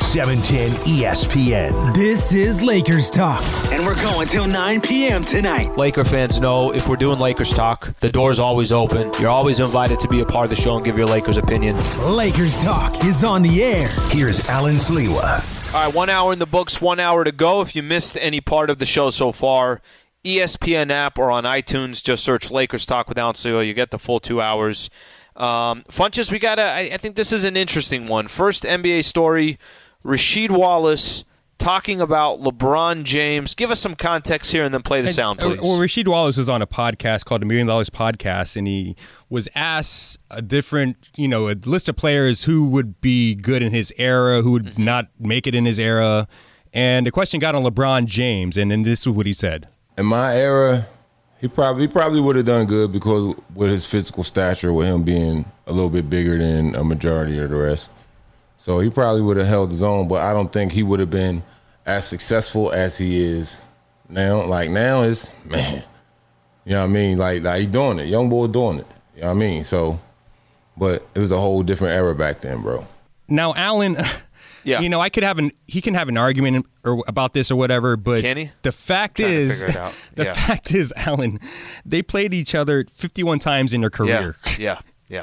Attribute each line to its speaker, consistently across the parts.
Speaker 1: 710 ESPN.
Speaker 2: This is Lakers Talk, and we're going till 9 p.m. tonight.
Speaker 3: Laker fans know if we're doing Lakers Talk, the door's always open. You're always invited to be a part of the show and give your Lakers opinion.
Speaker 2: Lakers Talk is on the air.
Speaker 1: Here's Alan Sliwa.
Speaker 3: All right, 1 hour in the books, 1 hour to go. If you missed any part of the show so far, ESPN app or on iTunes, just search Lakers Talk with Alan Sliwa. You get the full 2 hours. Funches, I think this is an interesting one. First NBA story, Rasheed Wallace talking about LeBron James. Give us some context here and then play the sound, please.
Speaker 4: Well, Rasheed Wallace was on a podcast called $1 Million Podcast, and he was asked a list of players who would be good in his era, who would not make it in his era. And the question got on LeBron James, and then this is what he said.
Speaker 5: In my era, he probably would have done good because with his physical stature, with him being a little bit bigger than a majority of the rest. So he probably would have held his own, but I don't think he would have been as successful as he is now. Like now is, man, you know what I mean? Like he doing it. Young boy doing it. You know what I mean? So, but it was a whole different era back then, bro.
Speaker 4: Now, Alan,
Speaker 3: yeah.
Speaker 4: He can have an argument about this or whatever, but
Speaker 3: can he?
Speaker 4: The fact is, Alan, they played each other 51 times in their career.
Speaker 3: Yeah.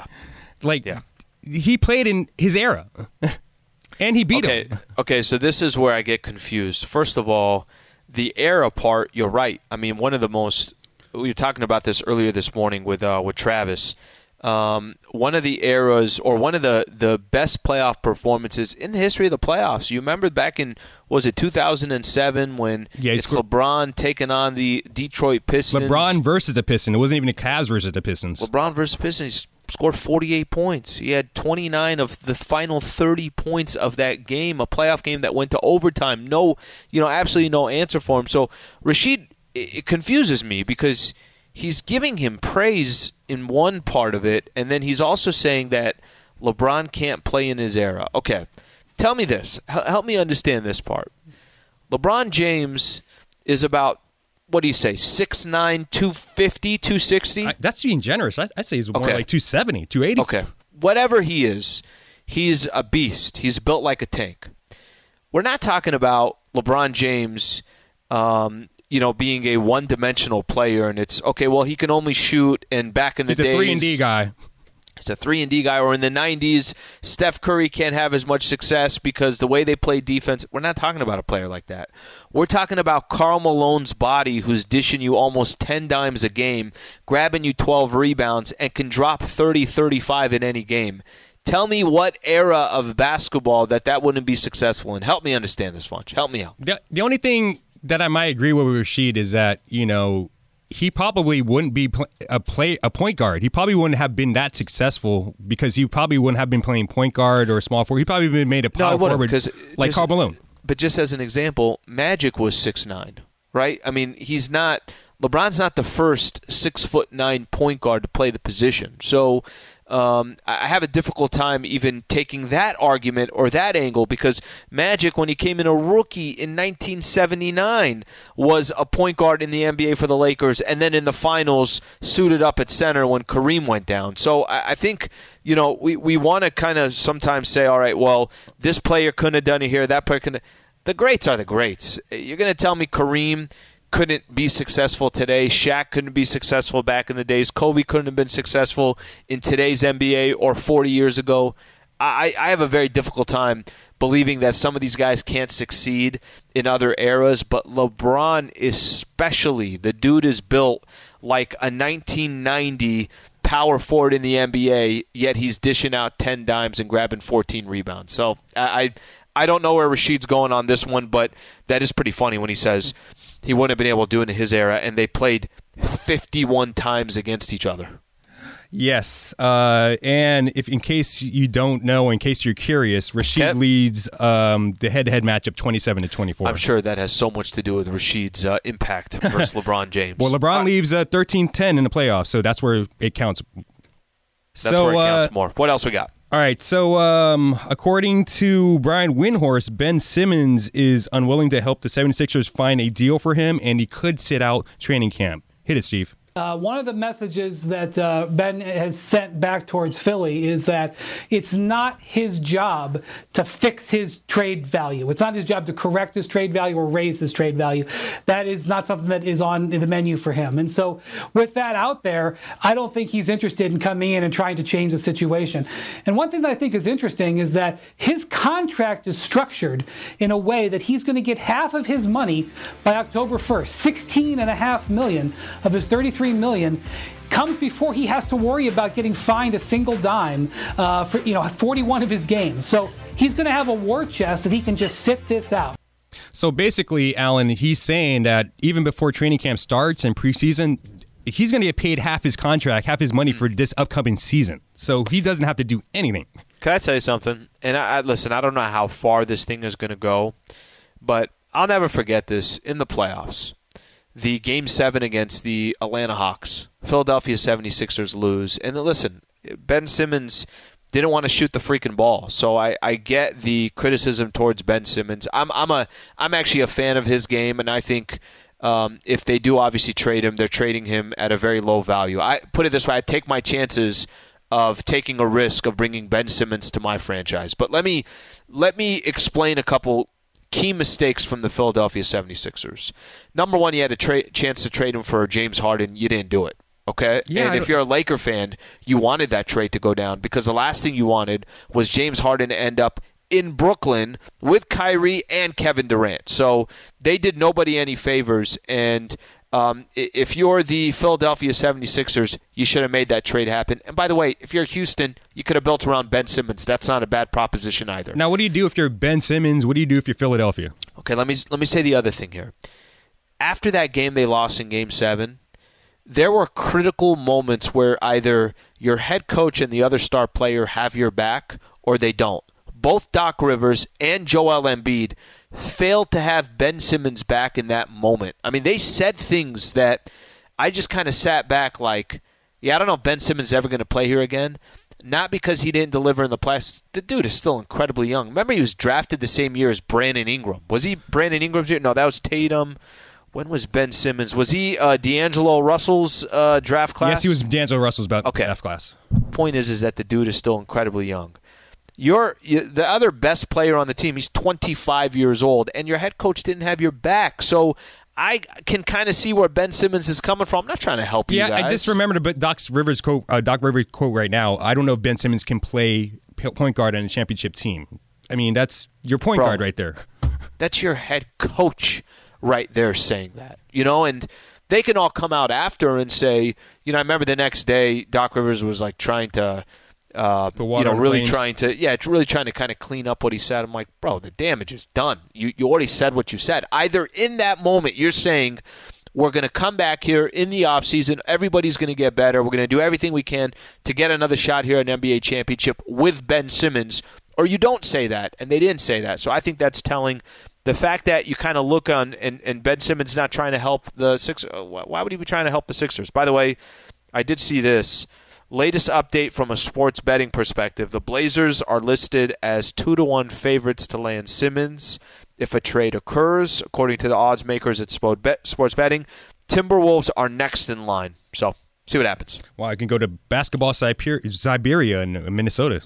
Speaker 4: He played in his era, and he beat him.
Speaker 3: Okay, so this is where I get confused. First of all, the era part, you're right. I mean, one of the most – we were talking about this earlier this morning with Travis. One of the eras or one of the best playoff performances in the history of the playoffs. You remember back in, was it 2007 when it's LeBron taking on the Detroit Pistons?
Speaker 4: LeBron versus the Pistons. It wasn't even the Cavs versus the Pistons.
Speaker 3: LeBron versus the Pistons. Scored 48 points. He had 29 of the final 30 points of that game, a playoff game that went to overtime. Absolutely no answer for him. So Rasheed, it confuses me because he's giving him praise in one part of it, and then he's also saying that LeBron can't play in his era. Okay, tell me this. Help me understand this part. LeBron James is about, what do you say, 6'9", 250, 260?
Speaker 4: That's being generous. I'd say he's more like 270, 280.
Speaker 3: Okay. Whatever he is, he's a beast. He's built like a tank. We're not talking about LeBron James being a one-dimensional player, and it's, okay, well, he can only shoot, and back in the days...
Speaker 4: He's a 3-and-D guy.
Speaker 3: He's a 3-and-D guy, or in the 90s, Steph Curry can't have as much success because the way they play defense, we're not talking about a player like that. We're talking about Karl Malone's body, who's dishing you almost 10 dimes a game, grabbing you 12 rebounds, and can drop 30, 35 in any game. Tell me what era of basketball that wouldn't be successful in. Help me understand this, Funch. Help me out.
Speaker 4: The only thing that I might agree with Rasheed is that, he probably wouldn't be a point guard. He probably wouldn't have been that successful because he probably wouldn't have been playing point guard or small forward. He probably been made a power forward like Karl Malone.
Speaker 3: But just as an example, Magic was 6'9", right? I mean, LeBron's not the first 6'9" point guard to play the position. So I have a difficult time even taking that argument or that angle because Magic, when he came in a rookie in 1979, was a point guard in the NBA for the Lakers, and then in the finals suited up at center when Kareem went down. So I think, we want to kind of sometimes say, all right, well, this player couldn't have done it here, that player couldn't. The greats are the greats. You're going to tell me Kareem couldn't be successful today. Shaq couldn't be successful back in the days. Kobe couldn't have been successful in today's NBA or 40 years ago. I have a very difficult time believing that some of these guys can't succeed in other eras, but LeBron especially, the dude is built like a 1990 power forward in the NBA, yet he's dishing out 10 dimes and grabbing 14 rebounds. So I don't know where Rasheed's going on this one, but that is pretty funny when he says he wouldn't have been able to do it in his era, and they played 51 times against each other.
Speaker 4: Yes, and if in case you don't know, in case you're curious, Rasheed leads the head-to-head matchup 27-24.
Speaker 3: I'm sure that has so much to do with Rasheed's impact versus LeBron James.
Speaker 4: Well, LeBron leaves 13-10 in the playoffs, so that's where it counts.
Speaker 3: That's where it counts more. What else we got?
Speaker 4: All right, so according to Brian Windhorst, Ben Simmons is unwilling to help the 76ers find a deal for him, and he could sit out training camp. Hit it, Steve.
Speaker 6: One of the messages that Ben has sent back towards Philly is that it's not his job to fix his trade value. It's not his job to correct his trade value or raise his trade value. That is not something that is on the menu for him. And so with that out there, I don't think he's interested in coming in and trying to change the situation. And one thing that I think is interesting is that his contract is structured in a way that he's going to get half of his money by October 1st. $16.5 million of his $33 million comes before he has to worry about getting fined a single dime for 41 of his games. So he's going to have a war chest that he can just sit this out.
Speaker 4: So basically, Alan, he's saying that even before training camp starts and preseason, he's going to get paid half his contract, half his money for this upcoming season. So he doesn't have to do anything.
Speaker 3: Can I tell you something? And listen, I don't know how far this thing is going to go, but I'll never forget this in the playoffs. The Game 7 against the Atlanta Hawks. Philadelphia 76ers lose. And listen, Ben Simmons didn't want to shoot the freaking ball. So I get the criticism towards Ben Simmons. I'm actually a fan of his game, and I think if they do obviously trade him, they're trading him at a very low value. I put it this way, I take my chances of taking a risk of bringing Ben Simmons to my franchise. But let me explain a couple key mistakes from the Philadelphia 76ers. Number one, you had a chance to trade him for James Harden. You didn't do it. Okay?
Speaker 4: Yeah,
Speaker 3: and if you're a Laker fan, you wanted that trade to go down because the last thing you wanted was James Harden to end up in Brooklyn with Kyrie and Kevin Durant. So they did nobody any favors. And if you're the Philadelphia 76ers, you should have made that trade happen. And by the way, if you're Houston, you could have built around Ben Simmons. That's not a bad proposition either.
Speaker 4: Now, what do you do if you're Ben Simmons? What do you do if you're Philadelphia?
Speaker 3: Okay, let me say the other thing here. After that game they lost in Game 7, there were critical moments where either your head coach and the other star player have your back or they don't. Both Doc Rivers and Joel Embiid failed to have Ben Simmons back in that moment. I mean, they said things that I just kind of sat back like, yeah, I don't know if Ben Simmons is ever going to play here again. Not because he didn't deliver in the playoffs. The dude is still incredibly young. Remember, he was drafted the same year as Brandon Ingram. Was he Brandon Ingram's year? No, that was Tatum. When was Ben Simmons? Was he D'Angelo Russell's draft class?
Speaker 4: Yes, he was D'Angelo Russell's draft class.
Speaker 3: Point is that the dude is still incredibly young. The other best player on the team, he's 25 years old, and your head coach didn't have your back. So I can kind of see where Ben Simmons is coming from. I'm not trying to help you guys.
Speaker 4: Yeah, I just remembered Doc Rivers' quote right now. I don't know if Ben Simmons can play point guard on a championship team. I mean, that's your point guard right there.
Speaker 3: That's your head coach right there saying that. And they can all come out after and say, I remember the next day Doc Rivers was like trying to really trying to kind of clean up what he said. I'm like, bro, the damage is done. You already said what you said. Either in that moment you're saying we're going to come back here in the offseason, everybody's going to get better, we're going to do everything we can to get another shot here at an NBA championship with Ben Simmons, or you don't say that, and they didn't say that. So I think that's telling. The fact that you kind of look on and Ben Simmons not trying to help the Sixers. Why would he be trying to help the Sixers? By the way, I did see this. Latest update from a sports betting perspective. The Blazers are listed as 2-1 favorites to land Simmons if a trade occurs, according to the odds makers at sports betting. Timberwolves are next in line. So, see what happens.
Speaker 4: Well, I can go to basketball Siberia in Minnesota.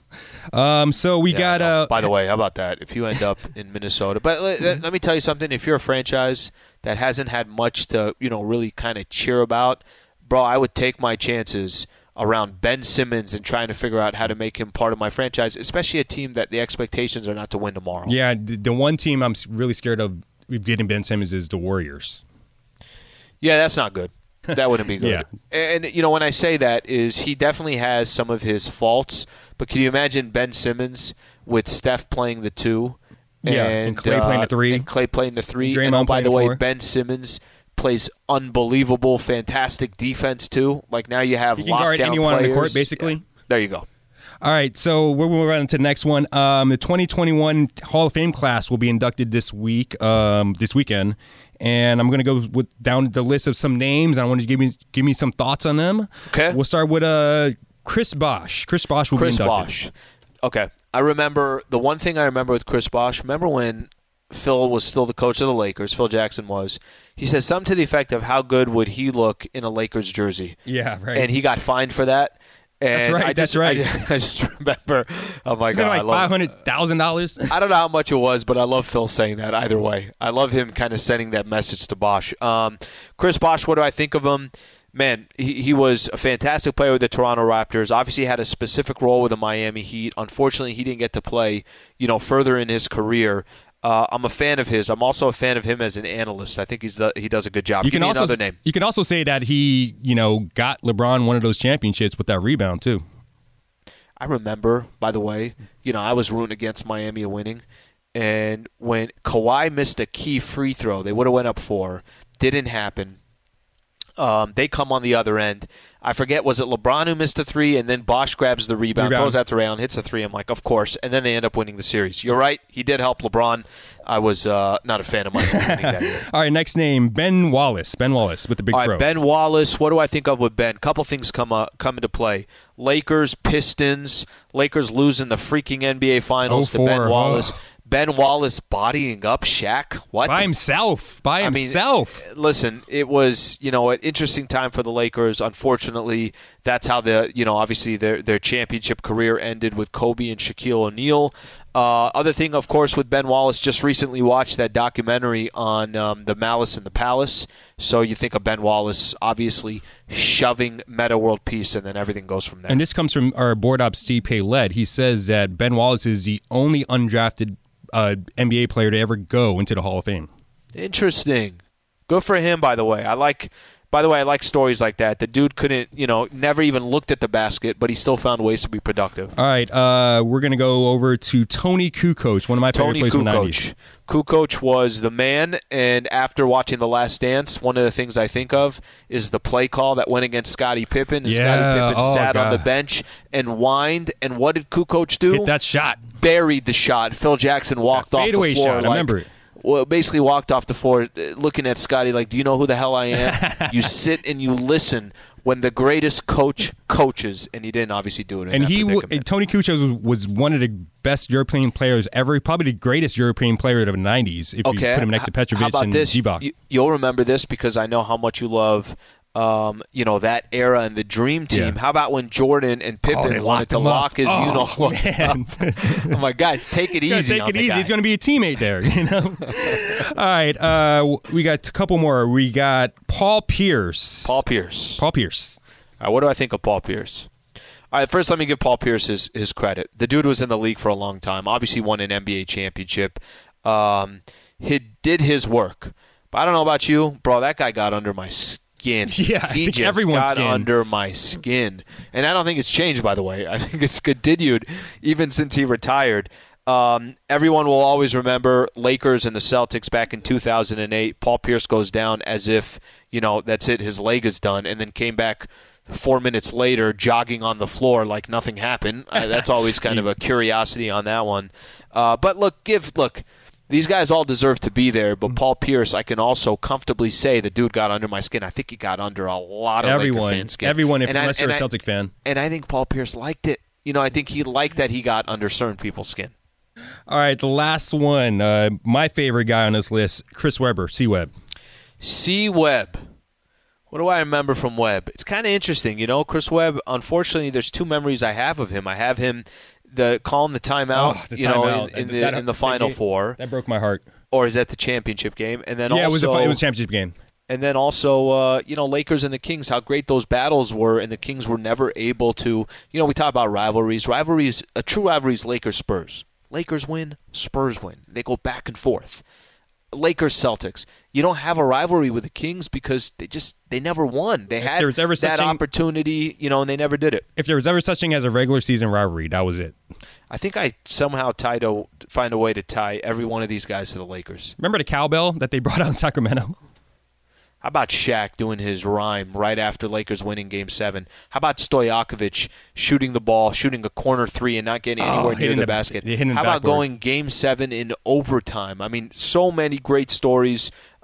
Speaker 4: So we got...
Speaker 3: by the way, how about that? If you end up in Minnesota. But let me tell you something. If you're a franchise that hasn't had much to really kind of cheer about, bro, I would take my chances around Ben Simmons and trying to figure out how to make him part of my franchise, especially a team that the expectations are not to win tomorrow.
Speaker 4: Yeah, the one team I'm really scared of getting Ben Simmons is the Warriors.
Speaker 3: Yeah, that's not good. That wouldn't be good.
Speaker 4: Yeah.
Speaker 3: And, when I say that is he definitely has some of his faults, but can you imagine Ben Simmons with Steph playing the 2?
Speaker 4: And Klay playing the 3.
Speaker 3: And Klay playing the 3.
Speaker 4: Draymond
Speaker 3: by the way,
Speaker 4: 4.
Speaker 3: Ben Simmons plays unbelievable, fantastic defense too. Like now you have
Speaker 4: lockdown players. He can guard anyone on the court, basically.
Speaker 3: Yeah. There you go.
Speaker 4: All right, so we're moving on to the next one. The 2021 Hall of Fame class will be inducted this weekend, and I'm going to go down the list of some names. I want you to give me some thoughts on them.
Speaker 3: Okay.
Speaker 4: We'll start with Chris Bosh. Chris Bosh will be inducted.
Speaker 3: Chris Bosh. Okay. The one thing I remember with Chris Bosh, remember when Phil was still the coach of the Lakers. Phil Jackson was. He said something to the effect of how good would he look in a Lakers jersey.
Speaker 4: Yeah, right.
Speaker 3: And he got fined for that. And
Speaker 4: That's right.
Speaker 3: I just remember, oh my
Speaker 4: Is it
Speaker 3: God.
Speaker 4: like $500,000?
Speaker 3: I don't know how much it was, but I love Phil saying that either way. I love him kind of sending that message to Bosh. Chris Bosh, what do I think of him? Man, he was a fantastic player with the Toronto Raptors. Obviously had a specific role with the Miami Heat. Unfortunately, he didn't get to play, further in his career. I'm a fan of his. I'm also a fan of him as an analyst. I think he does a good job.
Speaker 4: You can also
Speaker 3: another name.
Speaker 4: You can also say that he, got LeBron one of those championships with that rebound too.
Speaker 3: I remember, by the way, I was rooting against Miami winning, and when Kawhi missed a key free throw, they would have went up 4. Didn't happen. They come on the other end. I forget, was it LeBron who missed a 3, and then Bosh grabs the rebound. Throws out the rail, hits a 3. I'm like, of course. And then they end up winning the series. You're right. He did help LeBron. I was not a fan of Miami winning that year.
Speaker 4: All right, next name, Ben Wallace. Ben Wallace with the big
Speaker 3: All
Speaker 4: throw.
Speaker 3: right, Ben Wallace. What do I think of with Ben? Couple things come into play. Lakers, Pistons. Lakers losing the freaking NBA Finals to Ben Wallace. Ben Wallace bodying up Shaq. What?
Speaker 4: By himself.
Speaker 3: Listen, it was, an interesting time for the Lakers. Unfortunately, that's how obviously their championship career ended with Kobe and Shaquille O'Neal. Other thing, of course, with Ben Wallace, just recently watched that documentary on the Malice in the Palace. So you think of Ben Wallace obviously shoving Meta World Peace, and then everything goes from there.
Speaker 4: And this comes from our board op, Steve Paylett. He says that Ben Wallace is the only undrafted NBA player to ever go into the Hall of Fame.
Speaker 3: Interesting. Good for him, by the way. I like stories like that. The dude couldn't, never even looked at the basket, but he still found ways to be productive.
Speaker 4: All right, we're going to go over to Tony Kukoc, one of my favorite players from the 90s.
Speaker 3: Kukoc was the man, and after watching The Last Dance, one of the things I think of is the play call that went against Scottie Pippen. And Scottie Pippen sat on the bench and whined, and what did Kukoc do?
Speaker 4: Hit that shot.
Speaker 3: Buried the shot. Phil Jackson walked off the floor.
Speaker 4: Fadeaway shot, I remember it.
Speaker 3: Well, basically walked off the floor looking at Scottie like, do you know who the hell I am? You sit and you listen when the greatest coach coaches, and he didn't obviously do it in that
Speaker 4: Tony Kukoc was one of the best European players ever, probably the greatest European player of the 90s, if you put him next to Petrovic and Divac.
Speaker 3: You'll remember this because I know how much you love that era and the Dream Team. Yeah. How about when Jordan and Pippen wanted to lock his uniform up? Oh, my God. Take it easy.
Speaker 4: Take it easy. He's going to be a teammate there. All right. We got a couple more. We got Paul Pierce.
Speaker 3: Paul Pierce.
Speaker 4: All right,
Speaker 3: what do I think of Paul Pierce? All right, first let me give Paul Pierce his credit. The dude was in the league for a long time. Obviously won an NBA championship. He did his work. But I don't know about you, bro. That guy got under my skin.
Speaker 4: Yeah, I think
Speaker 3: everyone's
Speaker 4: got
Speaker 3: under my skin. And I don't think it's changed, by the way. I think it's continued even since he retired. Everyone will always remember Lakers and the Celtics back in 2008. Paul Pierce goes down as if, that's it, his leg is done, and then came back 4 minutes later jogging on the floor like nothing happened. That's always kind of a curiosity on that one. But look, these guys all deserve to be there, but Paul Pierce, I can also comfortably say the dude got under my skin. I think he got under a lot of Laker fans' skin.
Speaker 4: Everyone, unless you're a Celtic fan.
Speaker 3: And I think Paul Pierce liked it. I think he liked that he got under certain people's skin.
Speaker 4: All right, the last one. My favorite guy on this list, Chris Webber, C-Web.
Speaker 3: C-Web. What do I remember from Webb? It's kind of interesting. Chris Webb, unfortunately, there's 2 memories I have of him. I have him calling the timeout, in the Final Four.
Speaker 4: That broke my heart.
Speaker 3: Or is that the championship game? And then
Speaker 4: it was a championship game.
Speaker 3: And then also, Lakers and the Kings, how great those battles were, and the Kings were never able to, we talk about rivalries. A true rivalry is Lakers-Spurs. Lakers win, Spurs win. They go back and forth. Lakers-Celtics. You don't have a rivalry with the Kings because they never won. They had that opportunity, and they never did it.
Speaker 4: If there was ever such thing as a regular season rivalry, that was it.
Speaker 3: I think I somehow find a way to tie every one of these guys to the Lakers.
Speaker 4: Remember the cowbell that they brought out in Sacramento?
Speaker 3: How about Shaq doing his rhyme right after Lakers winning Game 7? How about Stojakovic shooting the ball, shooting a corner 3 and not getting anywhere near the basket? How about going Game 7 in overtime? I mean, so many great stories.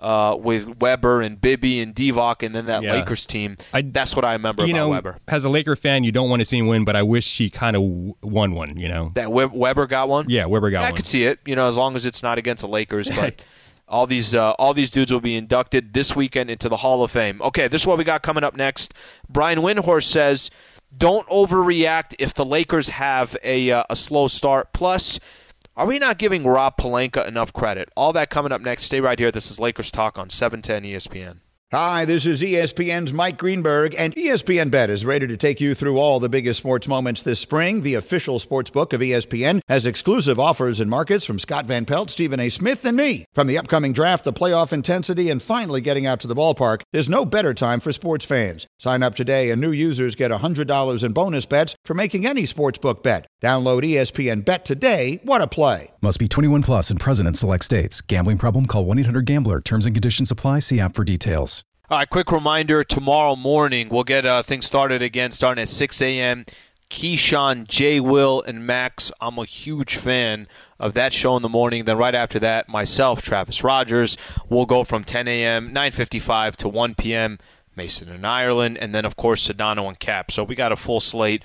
Speaker 3: with Weber and Bibby and Divock, and then that Lakers team. That's what I remember about Weber.
Speaker 4: As a Laker fan, you don't want to see him win, but I wish he kind of won one,
Speaker 3: That Weber got one?
Speaker 4: Yeah, Weber got one.
Speaker 3: I could see it, as long as it's not against the Lakers. But all these dudes will be inducted this weekend into the Hall of Fame. Okay, this is what we got coming up next. Brian Windhorst says, don't overreact if the Lakers have a slow start. Plus, are we not giving Rob Pelinka enough credit? All that coming up next. Stay right here. This is Lakers Talk on 710 ESPN.
Speaker 7: Hi, this is ESPN's Mike Greenberg, and ESPN Bet is ready to take you through all the biggest sports moments this spring. The official sports book of ESPN has exclusive offers and markets from Scott Van Pelt, Stephen A. Smith, and me. From the upcoming draft, the playoff intensity, and finally getting out to the ballpark, there's no better time for sports fans. Sign up today, and new users get $100 in bonus bets for making any sportsbook bet. Download ESPN Bet today. What a play.
Speaker 8: Must be 21 plus and present in select states. Gambling problem? Call 1-800-GAMBLER. Terms and conditions apply. See app for details.
Speaker 3: All right, quick reminder, tomorrow morning we'll get things started again, starting at 6 a.m. Keyshawn, Jay, Will, and Max. I'm a huge fan of that show in the morning. Then right after that, myself, Travis Rogers, will go from 10 a.m., 9:55 to 1 p.m., Mason and Ireland, and then, of course, Sedano and Cap. So we got a full slate.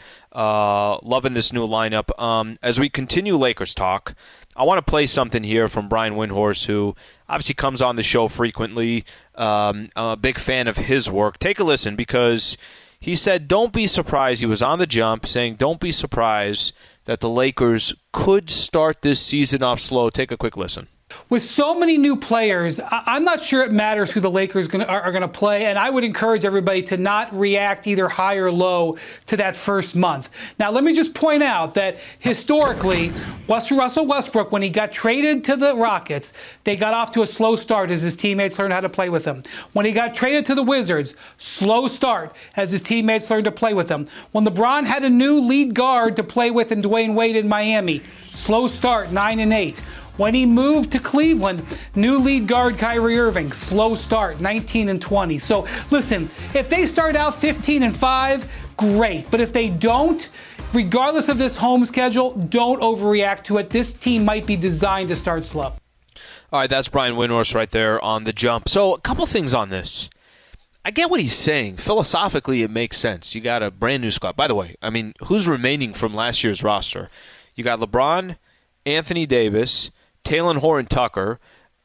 Speaker 3: Loving this new lineup. As we continue Lakers talk, I want to play something here from Brian Windhorst, who obviously comes on the show frequently. I'm a big fan of his work. Take a listen, because he said, don't be surprised. He was on the jump saying, don't be surprised that the Lakers could start this season off slow. Take a quick listen.
Speaker 6: With so many new players, I'm not sure it matters who the Lakers are going to play, and I would encourage everybody to not react either high or low to that first month. Now, let me just point out that historically, Russell Westbrook, when he got traded to the Rockets, they got off to a slow start as his teammates learned how to play with him. When he got traded to the Wizards, slow start as his teammates learned to play with him. When LeBron had a new lead guard to play with in Dwayne Wade in Miami, slow start, 9-8. When he moved to Cleveland, new lead guard Kyrie Irving, slow start, 19-20. So listen, if they start out 15-5, great. But if they don't, regardless of this home schedule, don't overreact to it. This team might be designed to start slow.
Speaker 3: All right, that's Brian Windhorst right there on the jump. So a couple things on this. I get what he's saying. Philosophically, it makes sense. You got a brand new squad. By the way, I mean, who's remaining from last year's roster? You got LeBron, Anthony Davis, Talen Horton-Tucker,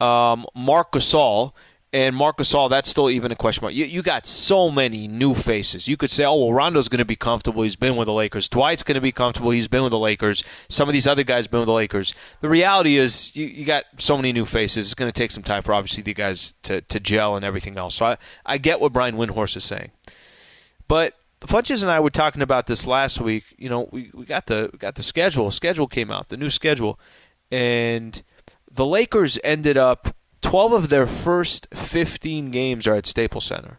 Speaker 3: Marc Gasol, and Marc Gasol, that's still even a question mark. You got so many new faces. You could say, oh, well, Rondo's going to be comfortable. He's been with the Lakers. Dwight's going to be comfortable. He's been with the Lakers. Some of these other guys have been with the Lakers. The reality is you got so many new faces. It's going to take some time for, obviously, the guys to gel and everything else. So I get what Brian Windhorst is saying. But Funches and I were talking about this last week. We got the schedule. Schedule came out, the new schedule. And the Lakers ended up 12 of their first 15 games are at Staples Center.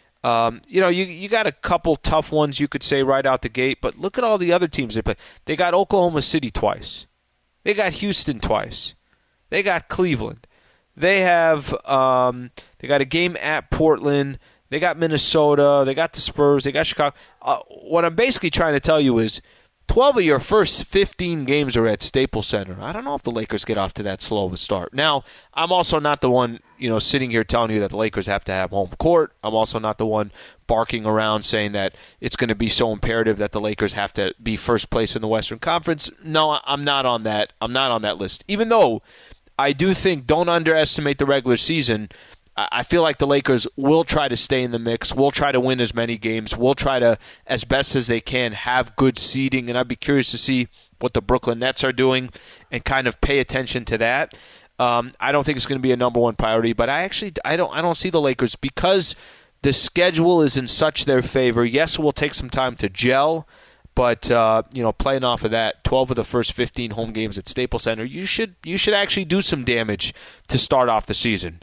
Speaker 3: You got a couple tough ones you could say right out the gate, but look at all the other teams they play. They got Oklahoma City twice. They got Houston twice. They got Cleveland. They have they got a game at Portland. They got Minnesota. They got the Spurs. They got Chicago. What I'm basically trying to tell you is 12 of your first 15 games are at Staples Center. I don't know if the Lakers get off to that slow of a start. Now, I'm also not the one, sitting here telling you that the Lakers have to have home court. I'm also not the one barking around saying that it's going to be so imperative that the Lakers have to be first place in the Western Conference. No, I'm not on that. I'm not on that list. Even though I do think, don't underestimate the regular season. I feel like the Lakers will try to stay in the mix, will try to win as many games, will try to, as best as they can, have good seeding, and I'd be curious to see what the Brooklyn Nets are doing and kind of pay attention to that. I don't think it's going to be a number one priority, but I don't see the Lakers, because the schedule is in such their favor. Yes, it will take some time to gel, but playing off of that, 12 of the first 15 home games at Staples Center, you should actually do some damage to start off the season.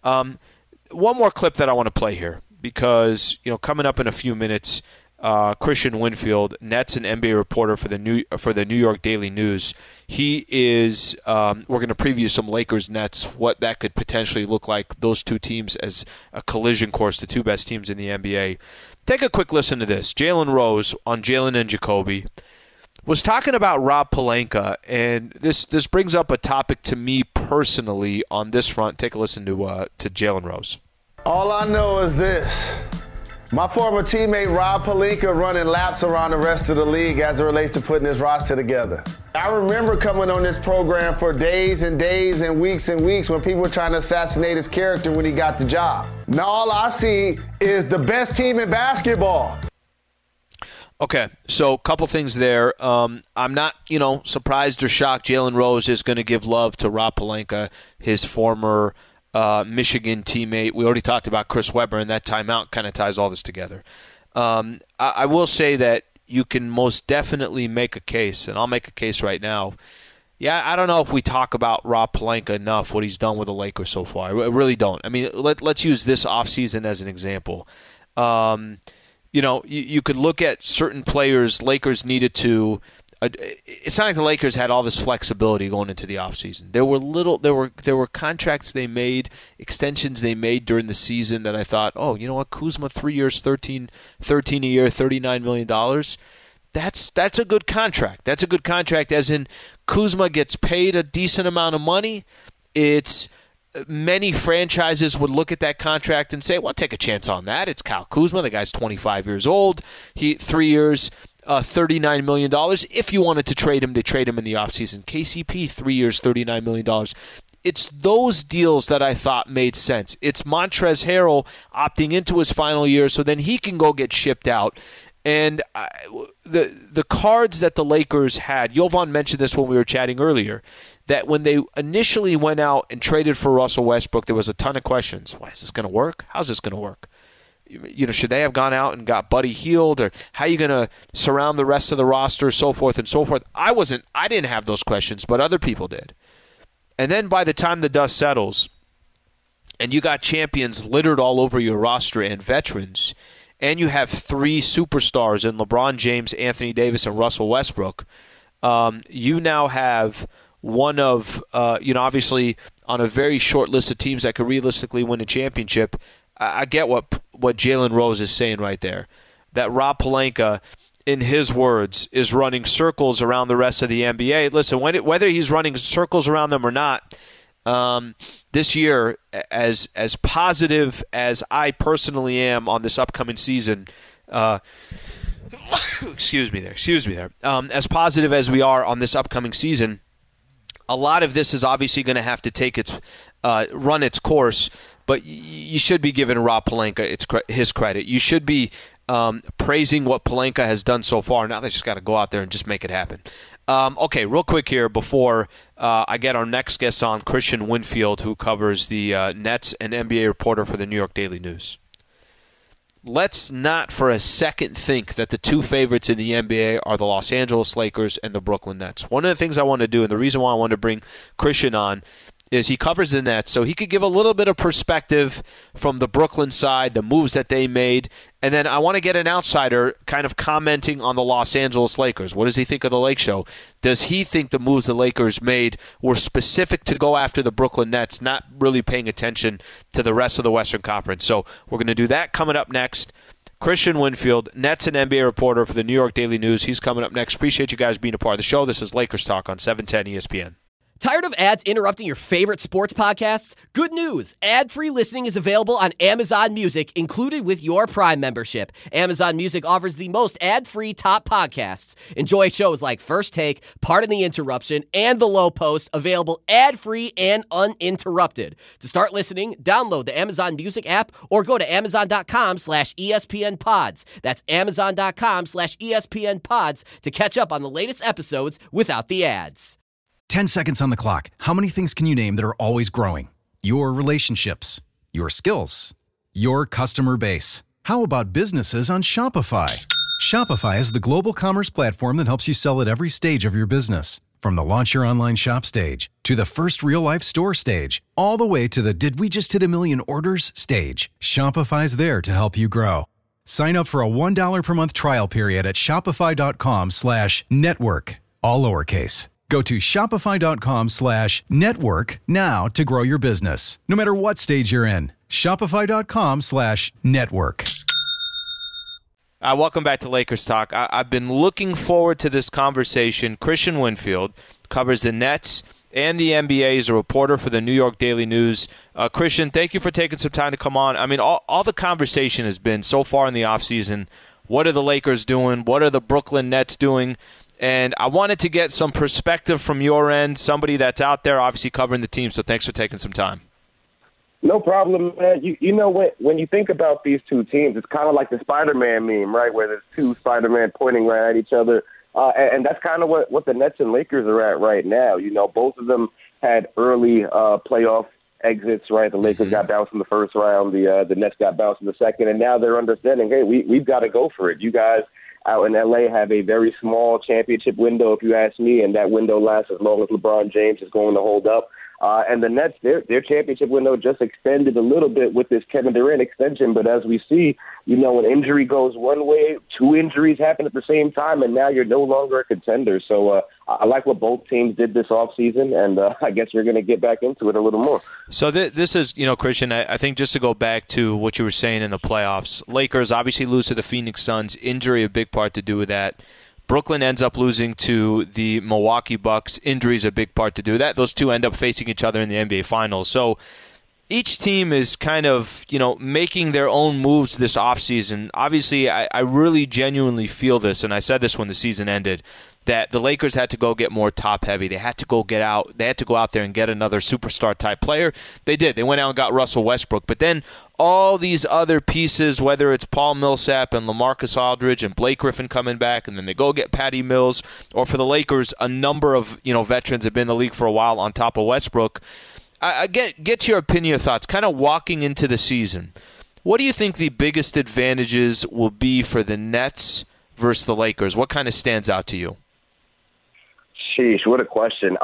Speaker 3: One more clip that I want to play here, because coming up in a few minutes, Christian Winfield, Nets and NBA reporter for the New York Daily News, he is. We're going to preview some Lakers Nets, what that could potentially look like. Those two teams as a collision course, the two best teams in the NBA. Take a quick listen to this. Jalen Rose on Jalen and Jacoby was talking about Rob Pelinka, and this brings up a topic to me personally on this front. Take a listen to Jalen Rose.
Speaker 9: All I know is this. My former teammate Rob Pelinka running laps around the rest of the league as it relates to putting this roster together. I remember coming on this program for days and days and weeks when people were trying to assassinate his character when he got the job. Now all I see is the best team in basketball.
Speaker 3: Okay, so a couple things there. I'm not, surprised or shocked Jalen Rose is going to give love to Rob Pelinka, his former Michigan teammate. We already talked about Chris Webber, and that timeout kind of ties all this together. I will say that you can most definitely make a case, and I'll make a case right now. Yeah, I don't know if we talk about Rob Pelinka enough, what he's done with the Lakers so far. I really don't. I mean, let's use this offseason as an example. You could look at certain players Lakers needed to. It's not like the Lakers had all this flexibility going into the offseason. There were contracts they made, extensions they made during the season that I thought, oh, you know what, Kuzma 3 years, 13 a year, $39 million. That's a good contract. That's a good contract, as in Kuzma gets paid a decent amount of money. Many franchises would look at that contract and say, well, take a chance on that. It's Kyle Kuzma. The guy's 25 years old. 3 years, $39 million. If you wanted to trade him, they trade him in the offseason. KCP, 3 years, $39 million. It's those deals that I thought made sense. It's Montrezl Harrell opting into his final year so then he can go get shipped out. And the cards that the Lakers had, Jovan mentioned this when we were chatting earlier, that when they initially went out and traded for Russell Westbrook, there was a ton of questions. Why is this going to work? How's this going to work? Should they have gone out and got Buddy Hield, or how are you going to surround the rest of the roster, so forth and so forth? I didn't have those questions, but other people did. And then by the time the dust settles, and you got champions littered all over your roster and veterans, and you have three superstars in LeBron James, Anthony Davis, and Russell Westbrook, you now have one of, obviously on a very short list of teams that could realistically win a championship. I get what Jalen Rose is saying right there, that Rob Pelinka, in his words, is running circles around the rest of the NBA. Listen, whether he's running circles around them or not, this year, as positive as I personally am on this upcoming season, excuse me there. As positive as we are on this upcoming season, a lot of this is obviously going to have to take run its course. But you should be giving Rob Pelinka his credit. You should be praising what Pelinka has done so far. Now they just got to go out there and just make it happen. Okay, real quick here before I get our next guest on, Christian Winfield, who covers the Nets and NBA reporter for the New York Daily News. Let's not for a second think that the two favorites in the NBA are the Los Angeles Lakers and the Brooklyn Nets. One of the things I want to do, and the reason why I wanted to bring Christian on, is he covers the Nets, so he could give a little bit of perspective from the Brooklyn side, the moves that they made, and then I want to get an outsider kind of commenting on the Los Angeles Lakers. What does he think of the Lake Show? Does he think the moves the Lakers made were specific to go after the Brooklyn Nets, not really paying attention to the rest of the Western Conference? So we're going to do that coming up next. Christian Winfield, Nets and NBA reporter for the New York Daily News. He's coming up next. Appreciate you guys being a part of the show. This is Lakers Talk on 710 ESPN.
Speaker 10: Tired of ads interrupting your favorite sports podcasts? Good news! Ad-free listening is available on Amazon Music, included with your Prime membership. Amazon Music offers the most ad-free top podcasts. Enjoy shows like First Take, Pardon the Interruption, and The Low Post, available ad-free and uninterrupted. To start listening, download the Amazon Music app or go to amazon.com/ESPNpods. That's amazon.com/ESPNpods to catch up on the latest episodes without the ads.
Speaker 8: 10 seconds on the clock. How many things can you name that are always growing? Your relationships, your skills, your customer base. How about businesses on Shopify? Shopify is the global commerce platform that helps you sell at every stage of your business. From the launch your online shop stage, to the first real-life store stage, all the way to the did we just hit a million orders stage. Shopify's there to help you grow. Sign up for a $1 per month trial period at shopify.com/network, all lowercase. Go to shopify.com/network now to grow your business, no matter what stage you're in. Shopify.com/network.
Speaker 3: Welcome back to Lakers Talk. I've been looking forward to this conversation. Christian Winfield covers the Nets and the NBA. He's a reporter for the New York Daily News. Christian, thank you for taking some time to come on. I mean, all the conversation has been so far in the offseason, what are the Lakers doing? What are the Brooklyn Nets doing? And I wanted to get some perspective from your end, somebody that's out there obviously covering the team, so thanks for taking some time.
Speaker 11: No problem, man. You know what? When you think about these two teams, it's kind of like the Spider-Man meme, right, where there's two Spider-Man pointing right at each other. And that's kind of what the Nets and Lakers are at right now. You know, both of them had early playoff exits, right? The Lakers got bounced in the first round. The Nets got bounced in the second. And now they're understanding, hey, we've got to go for it. You guys out in L.A. have a very small championship window, if you ask me, and that window lasts as long as LeBron James is going to hold up. And the Nets, their championship window just extended a little bit with this Kevin Durant extension. But as we see, you know, an injury goes one way, two injuries happen at the same time, and now you're no longer a contender. So I like what both teams did this offseason, and I guess we're going to get back into it a little more.
Speaker 3: So this is, you know, Christian, I think just to go back to what you were saying in the playoffs, Lakers obviously lose to the Phoenix Suns, injury a big part to do with that. Brooklyn ends up losing to the Milwaukee Bucks. Injuries a big part to do that. Those two end up facing each other in the NBA Finals. So each team is kind of, you know, making their own moves this offseason. Obviously, I really genuinely feel this, and I said this when the season ended, that the Lakers had to go get more top-heavy. They had to go out there and get another superstar-type player. They did. They went out and got Russell Westbrook. But then all these other pieces, whether it's Paul Millsap and LaMarcus Aldridge and Blake Griffin coming back, and then they go get Patty Mills, or for the Lakers, a number of, you know, veterans have been in the league for a while on top of Westbrook. I get your opinion, your thoughts, kind of walking into the season. What do you think the biggest advantages will be for the Nets versus the Lakers? What kind of stands out to you?
Speaker 11: Sheesh, what a question.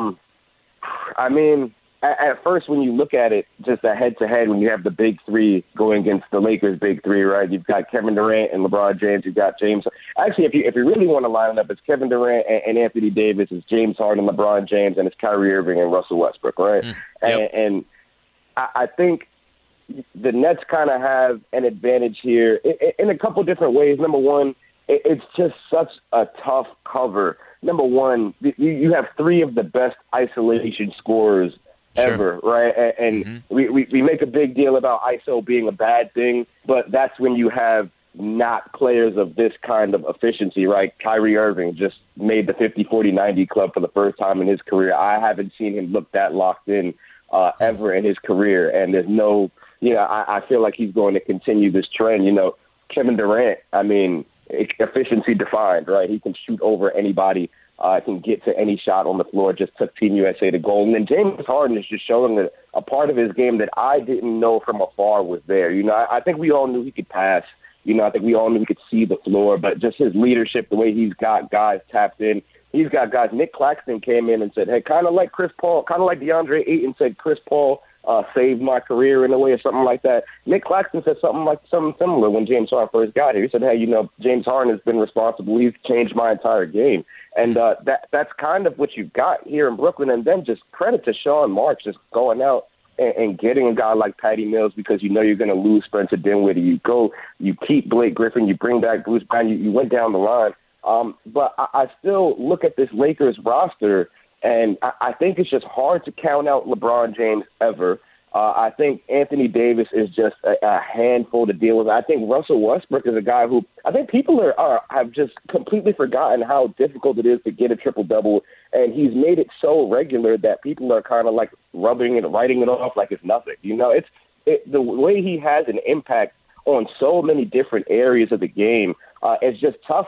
Speaker 11: I mean, at first when you look at it, just a head-to-head, when you have the big three going against the Lakers' big three, right? You've got Kevin Durant and LeBron James. You've got James. Actually, if you really want to line it up, it's Kevin Durant and Anthony Davis. It's James Harden, LeBron James, and it's Kyrie Irving and Russell Westbrook, right?
Speaker 3: Yep.
Speaker 11: And I think the Nets kind of have an advantage here in a couple different ways. Number one, it's just such a tough cover. Number one, you have three of the best isolation scorers ever, right? And we make a big deal about ISO being a bad thing, but that's when you have not players of this kind of efficiency, right? Kyrie Irving just made the 50-40-90 club for the first time in his career. I haven't seen him look that locked in ever in his career, and there's no, you know, I feel like he's going to continue this trend. You know, Kevin Durant, I mean, efficiency defined, right? He can shoot over anybody, can get to any shot on the floor, just took Team USA to gold. And then James Harden is just showing a part of his game that I didn't know from afar was there. You know, I think we all knew he could pass. You know, I think we all knew he could see the floor, but just his leadership, the way he's got guys tapped in. He's got guys. Nick Claxton came in and said, hey, kind of like Chris Paul, kind of like DeAndre Ayton said, Chris Paul saved my career in a way or something like that. Nick Claxton said something similar when James Harden first got here. He said, hey, you know, James Harden has been responsible. He's changed my entire game. And that's kind of what you've got here in Brooklyn. And then just credit to Sean Marks just going out and getting a guy like Patty Mills, because you know you're going to lose Spencer Dinwiddie. You keep Blake Griffin, you bring back Bruce Brown, you went down the line. But I still look at this Lakers roster, and I think it's just hard to count out LeBron James ever. I think Anthony Davis is just a handful to deal with. I think Russell Westbrook is a guy who I think people have just completely forgotten how difficult it is to get a triple-double, and he's made it so regular that people are kind of like writing it off like it's nothing. You know, the way he has an impact on so many different areas of the game. It's just tough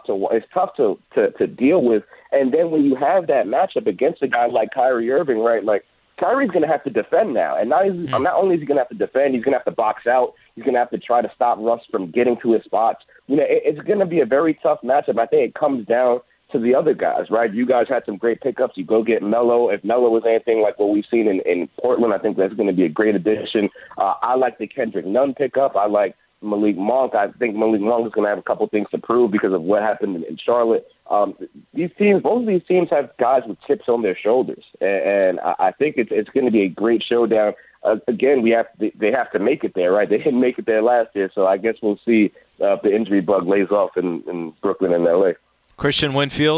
Speaker 11: to deal with. And then when you have that matchup against a guy like Kyrie Irving, right? Like Kyrie's going to have to defend now, and not only is he going to have to defend, he's going to have to box out. He's going to have to try to stop Russ from getting to his spots. You know, it's going to be a very tough matchup. I think it comes down to the other guys, right? You guys had some great pickups. You go get Melo. If Melo was anything like what we've seen in Portland, I think that's going to be a great addition. I like the Kendrick Nunn pickup. I like Malik Monk. I think Malik Monk is going to have a couple things to prove because of what happened in Charlotte. Both of these teams have guys with chips on their shoulders, and I think it's going to be a great showdown. Again, they have to make it there, right? They didn't make it there last year, so I guess we'll see if the injury bug lays off in Brooklyn and LA.
Speaker 3: Christian Winfield,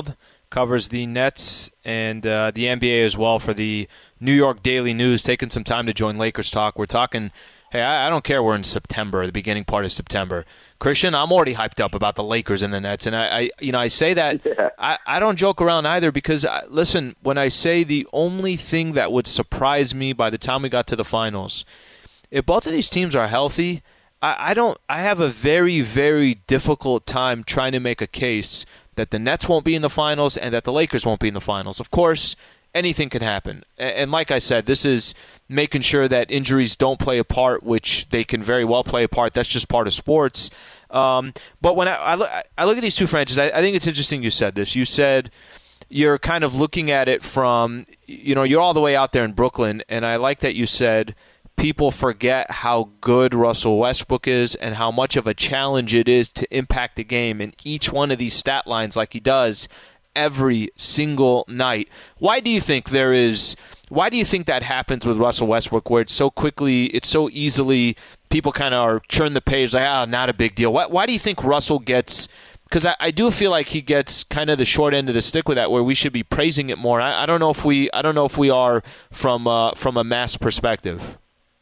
Speaker 3: covers the Nets and the NBA as well for the New York Daily News, taking some time to join Lakers Talk. We're talking, hey, I don't care we're in September, the beginning part of September. Christian, I'm already hyped up about the Lakers and the Nets, and I say that I don't joke around either because, listen, when I say the only thing that would surprise me by the time we got to the finals, if both of these teams are healthy, I have a very, very difficult time trying to make a case that the Nets won't be in the finals and that the Lakers won't be in the finals. Of course, anything can happen. And like I said, this is making sure that injuries don't play a part, which they can very well play a part. That's just part of sports. But when I look at these two franchises, I think it's interesting you said this. You said you're kind of looking at it from, you're all the way out there in Brooklyn, and I like that you said people forget how good Russell Westbrook is and how much of a challenge it is to impact the game in each one of these stat lines like he does every single night. Why do you think that happens with Russell Westbrook, where it's so easily, people kind of are churn the page like, not a big deal. Why do you think Russell gets, because I do feel like he gets kind of the short end of the stick with that, where we should be praising it more. I don't know if we are from a mass perspective.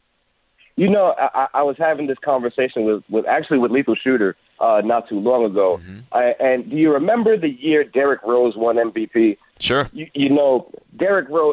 Speaker 11: I was having this conversation with Lethal Shooter not too long ago. Mm-hmm. And do you remember the year Derrick Rose won MVP?
Speaker 3: Sure.
Speaker 11: Derrick Rose,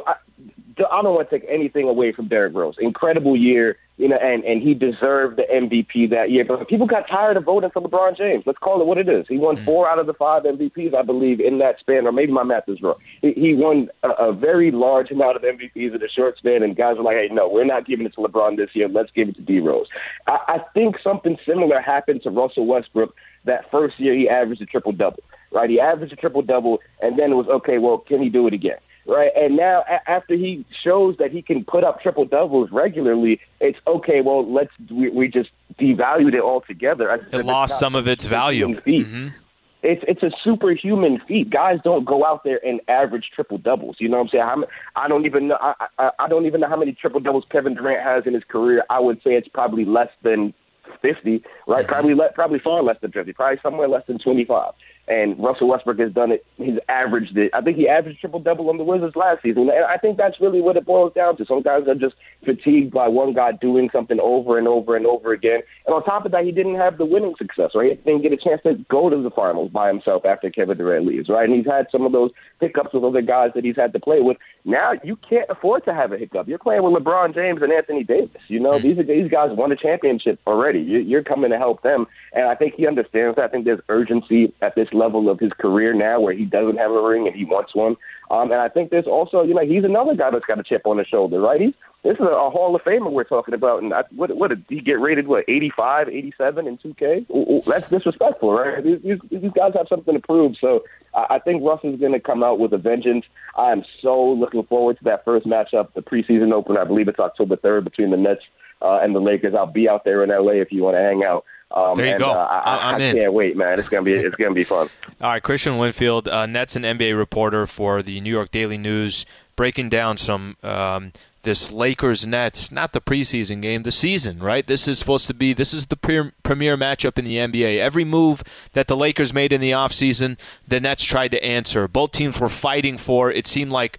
Speaker 11: I don't want to take anything away from Derrick Rose. Incredible year, and he deserved the MVP that year. But people got tired of voting for LeBron James. Let's call it what it is. He won 4 out of the 5 MVPs, I believe, in that span, or maybe my math is wrong. He won a very large amount of MVPs in a short span, and guys were like, hey, no, we're not giving it to LeBron this year. Let's give it to D. Rose. I think something similar happened to Russell Westbrook that first year he averaged a triple-double, right? He averaged a triple-double, and then it was, okay, well, can he do it again? Right, and now after he shows that he can put up triple doubles regularly, it's okay. Well, we just devalued it altogether.
Speaker 3: It lost some of its value. Mm-hmm.
Speaker 11: It's a superhuman feat. Guys don't go out there and average triple doubles. You know what I'm saying? I don't even know. I don't even know how many triple doubles Kevin Durant has in his career. I would say it's probably less than 50, right? Mm-hmm. Probably far less than 50. Probably somewhere less than 25. And Russell Westbrook has done it. He's averaged it. I think he averaged triple-double on the Wizards last season. And I think that's really what it boils down to. Some guys are just fatigued by one guy doing something over and over and over again. And on top of that, he didn't have the winning success, right? He didn't get a chance to go to the finals by himself after Kevin Durant leaves, right? And he's had some of those hiccups with other guys that he's had to play with. Now you can't afford to have a hiccup. You're playing with LeBron James and Anthony Davis. These guys won a championship already. You're coming to help them. And I think he understands that. I think there's urgency at this level of his career now where he doesn't have a ring and he wants one. And I think there's also, he's another guy that's got a chip on his shoulder, right? This is a Hall of Famer we're talking about. And what did he get rated, 85, 87 in 2K? That's disrespectful, right? These guys have something to prove. So I think Russ is going to come out with a vengeance. I'm so looking forward to that first matchup, the preseason opener. I believe it's October 3rd between the Nets and the Lakers. I'll be out there in L.A. if you want to hang out.
Speaker 3: There you go.
Speaker 11: I can't wait, man. It's gonna be fun.
Speaker 3: All right, Christian Winfield, Nets and NBA reporter for the New York Daily News, breaking down some this Lakers-Nets, not the preseason game, the season, right? This is the premier matchup in the NBA. Every move that the Lakers made in the offseason, the Nets tried to answer. Both teams were fighting for. It seemed like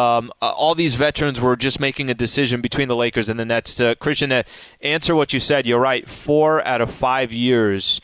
Speaker 3: all these veterans were just making a decision between the Lakers and the Nets. To Christian, answer what you said. You're right. 4 out of 5 years,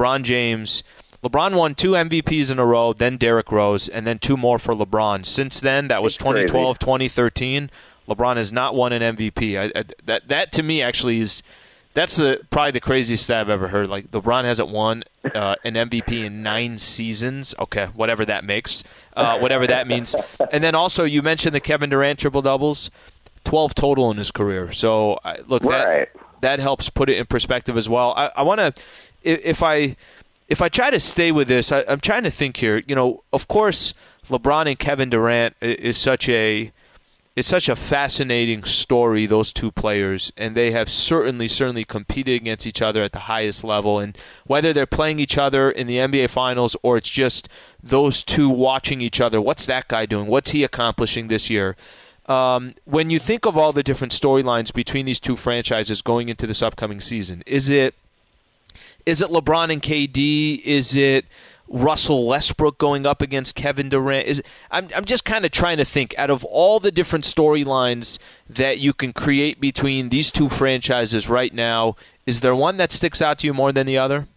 Speaker 3: LeBron won 2 MVPs in a row, then Derrick Rose, and then 2 more for LeBron. Since then, that was 2012, 2013. LeBron has not won an MVP. That to me actually that's probably the craziest stat I've ever heard. Like, LeBron hasn't won an MVP in 9 seasons. Okay, whatever that makes, whatever that means. And then also you mentioned the Kevin Durant triple doubles, 12 total in his career. So look,
Speaker 11: right.
Speaker 3: that helps put it in perspective as well. I want to, if I try to stay with this, I'm trying to think here. Of course, LeBron and Kevin Durant is such a fascinating story, those two players, and they have certainly competed against each other at the highest level. And whether they're playing each other in the NBA Finals or it's just those two watching each other, what's that guy doing? What's he accomplishing this year? When you think of all the different storylines between these two franchises going into this upcoming season, is it LeBron and KD? Is it Russell Westbrook going up against Kevin Durant? I'm just kind of trying to think, out of all the different storylines that you can create between these two franchises right now, is there one that sticks out to you more than the other?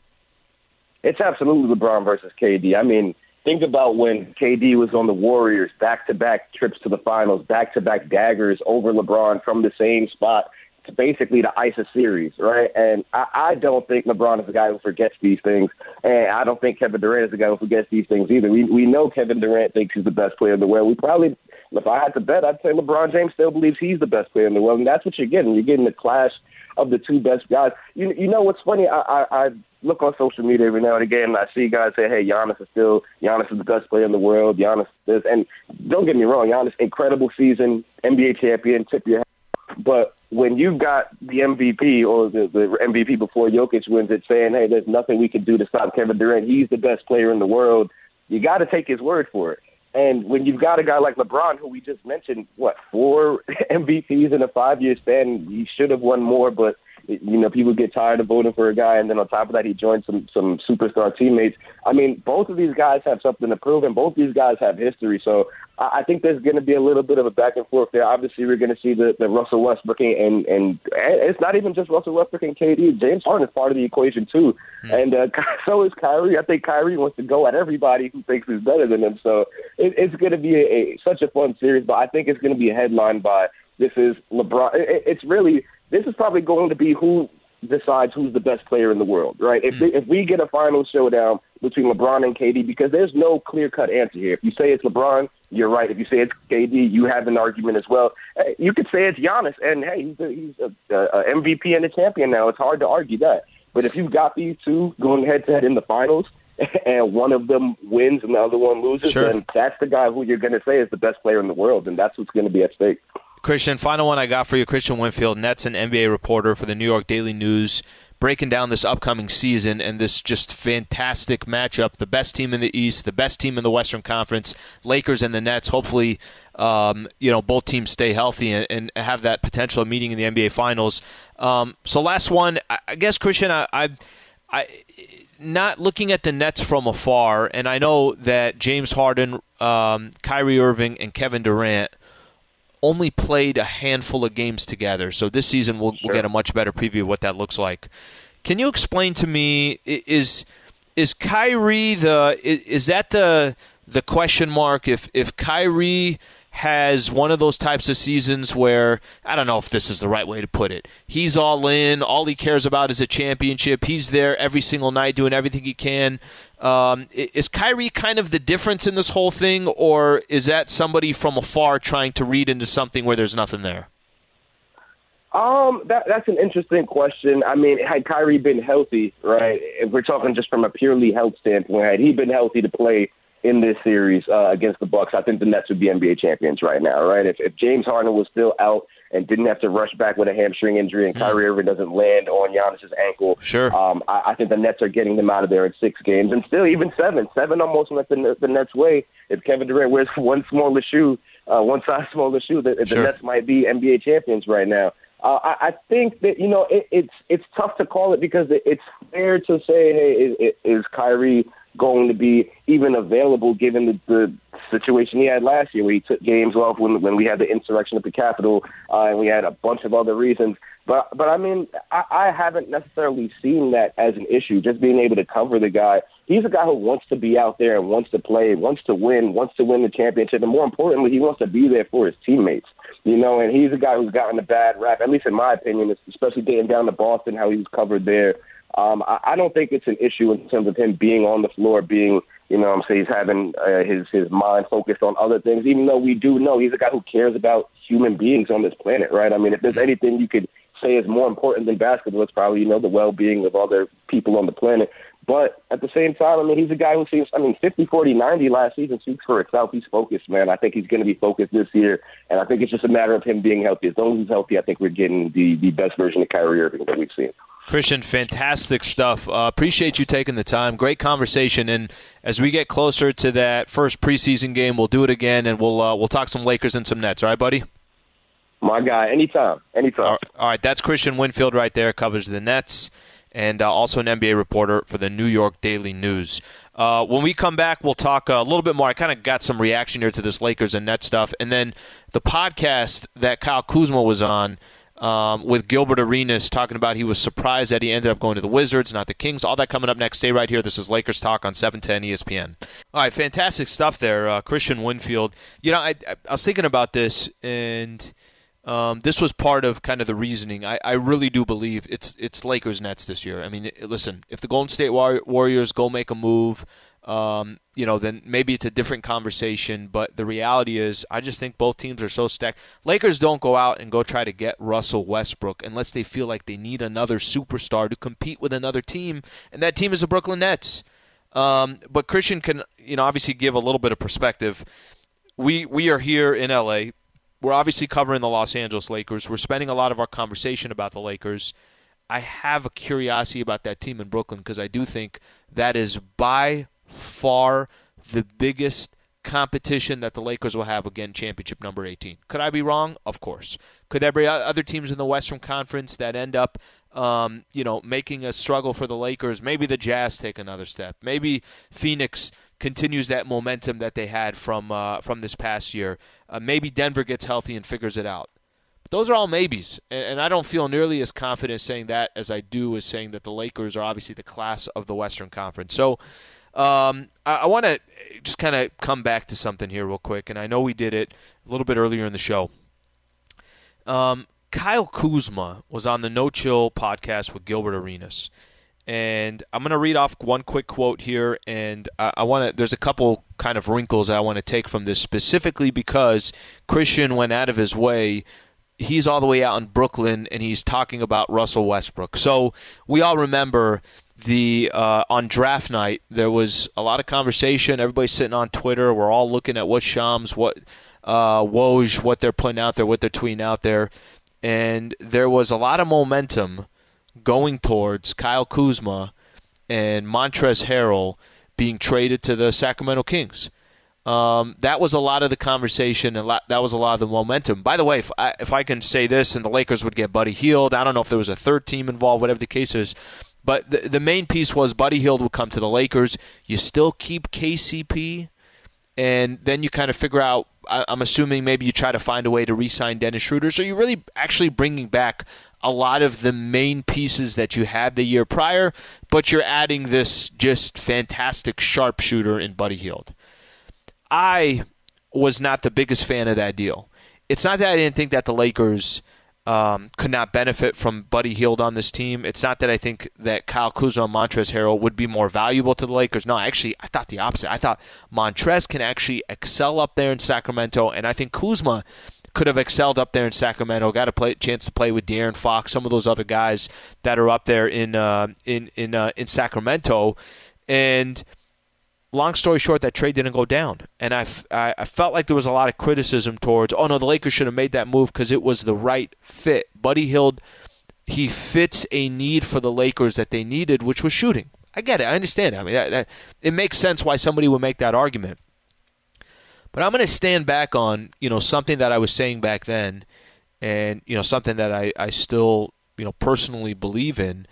Speaker 11: It's absolutely LeBron versus KD. I mean, think about when KD was on the Warriors, back-to-back trips to the finals, back-to-back daggers over LeBron from the same spot to basically to ice a series, right? And I don't think LeBron is the guy who forgets these things, and I don't think Kevin Durant is the guy who forgets these things either. We know Kevin Durant thinks he's the best player in the world. We probably, if I had to bet, I'd say LeBron James still believes he's the best player in the world, and that's what you're getting. You're getting the clash of the two best guys. You know what's funny? I look on social media every now and again, and I see guys say, hey, Giannis is the best player in the world. Giannis this. And don't get me wrong, Giannis, incredible season, NBA champion, tip your hat. But when you've got the MVP or the MVP before Jokic wins it saying, hey, there's nothing we can do to stop Kevin Durant, he's the best player in the world, you got to take his word for it. And when you've got a guy like LeBron, who we just mentioned, 4 MVPs in a 5-year span, he should have won more, but people get tired of voting for a guy, and then on top of that, he joined some superstar teammates. I mean, both of these guys have something to prove, and both these guys have history. So I think there's going to be a little bit of a back and forth there. Obviously, we're going to see the Russell Westbrook, and it's not even just Russell Westbrook and KD. James Harden is part of the equation too, and so is Kyrie. I think Kyrie wants to go at everybody who thinks he's better than him. So it's going to be such a fun series, but I think it's going to be a headline by this is LeBron. This is probably going to be who decides who's the best player in the world, right? If we get a final showdown between LeBron and KD, because there's no clear-cut answer here. If you say it's LeBron, you're right. If you say it's KD, you have an argument as well. You could say it's Giannis, and hey, he's a MVP and a champion now. It's hard to argue that. But if you've got these two going head-to-head in the finals, and one of them wins and the other one loses, then that's the guy who you're going to say is the best player in the world, and that's what's going to be at stake.
Speaker 3: Christian, final one I got for you. Christian Winfield, Nets and NBA reporter for the New York Daily News, breaking down this upcoming season and this just fantastic matchup. The best team in the East, the best team in the Western Conference, Lakers and the Nets. Hopefully, both teams stay healthy and have that potential of meeting in the NBA Finals. So last one, I guess, Christian, I not looking at the Nets from afar, and I know that James Harden, Kyrie Irving, and Kevin Durant only played a handful of games together. So this season we'll get a much better preview of what that looks like. Can you explain to me, is Kyrie is that the question mark? If Kyrie has one of those types of seasons where, I don't know if this is the right way to put it, he's all in, all he cares about is a championship, he's there every single night doing everything he can. Is Kyrie kind of the difference in this whole thing, or is that somebody from afar trying to read into something where there's nothing there?
Speaker 11: That's an interesting question. I mean, had Kyrie been healthy, right, if we're talking just from a purely health standpoint, had he been healthy to play in this series against the Bucks, I think the Nets would be NBA champions right now, right? If James Harden was still out and didn't have to rush back with a hamstring injury and Kyrie Irving doesn't land on Giannis's ankle, I think the Nets are getting them out of there in 6 games, and still even 7. 7 almost went the Nets' way. If Kevin Durant wears one size smaller shoe, the Nets might be NBA champions right now. I think that, it's tough to call it because it's fair to say, hey, is Kyrie going to be even available given the situation he had last year where he took games off when we had the insurrection at the Capitol and we had a bunch of other reasons. But I mean, I haven't necessarily seen that as an issue, just being able to cover the guy. He's a guy who wants to be out there and wants to play, wants to win the championship, and more importantly, he wants to be there for his teammates. And he's a guy who's gotten a bad rap, at least in my opinion, especially getting down to Boston, how he was covered there. I don't think it's an issue in terms of him being on the floor, being, he's having his mind focused on other things, even though we do know he's a guy who cares about human beings on this planet, right? I mean, if there's anything you could say is more important than basketball, it's probably, the well-being of other people on the planet. But at the same time, I mean, he's a guy who seems, 50, 40, 90 last season speaks for itself. He's focused, man. I think he's going to be focused this year, and I think it's just a matter of him being healthy. As long as he's healthy, I think we're getting the best version of Kyrie Irving that we've seen.
Speaker 3: Christian, fantastic stuff. Appreciate you taking the time. Great conversation. And as we get closer to that first preseason game, we'll do it again, and we'll talk some Lakers and some Nets. All right, buddy?
Speaker 11: My guy, anytime.
Speaker 3: All right, that's Christian Winfield right there. Covers the Nets and also an NBA reporter for the New York Daily News. When we come back, we'll talk a little bit more. I kind of got some reaction here to this Lakers and Nets stuff. And then the podcast that Kyle Kuzma was on with Gilbert Arenas talking about he was surprised that he ended up going to the Wizards, not the Kings. All that coming up next. Stay right here. This is Lakers Talk on 710 ESPN. All right, fantastic stuff there, Christian Winfield. You know, I was thinking about this, and this was part of kind of the reasoning. I really do believe it's Lakers Nets this year. I mean, listen, if the Golden State Warriors go make a move, then maybe it's a different conversation. But the reality is, I just think both teams are so stacked. Lakers don't go out and go try to get Russell Westbrook unless they feel like they need another superstar to compete with another team, and that team is the Brooklyn Nets. But Christian can, obviously give a little bit of perspective. We are here in LA. We're obviously covering the Los Angeles Lakers. We're spending a lot of our conversation about the Lakers. I have a curiosity about that team in Brooklyn because I do think that is by far the biggest competition that the Lakers will have again, championship number 18. Could I be wrong? Of course. Could there be other teams in the Western Conference that end up making a struggle for the Lakers? Maybe the Jazz take another step. Maybe Phoenix continues that momentum that they had from this past year. Maybe Denver gets healthy and figures it out. But those are all maybes, and I don't feel nearly as confident saying that as I do as saying that the Lakers are obviously the class of the Western Conference. So I want to just kind of come back to something here real quick, and I know we did it a little bit earlier in the show. Kyle Kuzma was on the No Chill podcast with Gilbert Arenas. And I'm going to read off one quick quote here, and there's a couple kind of wrinkles I want to take from this, specifically because Christian went out of his way. He's all the way out in Brooklyn, and he's talking about Russell Westbrook. So we all remember on draft night, there was a lot of conversation. Everybody's sitting on Twitter. We're all looking at what Shams, what Woj, what they're putting out there, what they're tweeting out there. And there was a lot of momentum going towards Kyle Kuzma and Montrezl Harrell being traded to the Sacramento Kings. That was a lot of the conversation, and that was a lot of the momentum. By the way, if I can say this, and the Lakers would get Buddy Hield, I don't know if there was a third team involved, whatever the case is, but the main piece was Buddy Hield would come to the Lakers. You still keep KCP, and then you kind of figure out, I'm assuming maybe you try to find a way to re-sign Dennis Schroeder. So you're really actually bringing back a lot of the main pieces that you had the year prior, but you're adding this just fantastic sharpshooter in Buddy Hield. I was not the biggest fan of that deal. It's not that I didn't think that the Lakers could not benefit from Buddy Hield on this team. It's not that I think that Kyle Kuzma and Montrezl Harrell would be more valuable to the Lakers. No, actually, I thought the opposite. I thought Montrezl can actually excel up there in Sacramento, and I think Kuzma could have excelled up there in Sacramento. Got a chance to play with De'Aaron Fox, some of those other guys that are up there in Sacramento. And long story short, that trade didn't go down. And I felt like there was a lot of criticism towards, the Lakers should have made that move because it was the right fit. Buddy Hield, he fits a need for the Lakers that they needed, which was shooting. I get it. I understand it. I mean, it makes sense why somebody would make that argument. But I'm going to stand back on, something that I was saying back then and, something that I still, personally believe in.